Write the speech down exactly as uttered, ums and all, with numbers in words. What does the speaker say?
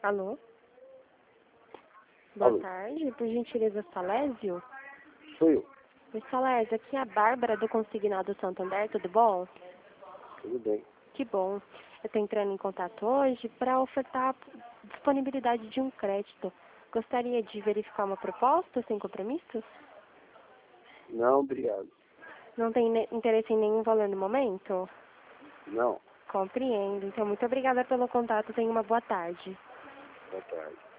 Alô? Boa Alô? tarde, por gentileza, Salésio? Sou eu. Oi, Salésio, aqui é a Bárbara do Consignado Santander, tudo bom? Tudo bem. Que bom. Eu estou entrando em contato hoje para ofertar a disponibilidade de um crédito. Gostaria de verificar uma proposta sem compromissos? Não, obrigado. Não tem ne- interesse em nenhum valor no momento? Não. Compreendo. Então, muito obrigada pelo contato. Tenha uma boa tarde. Boa tarde.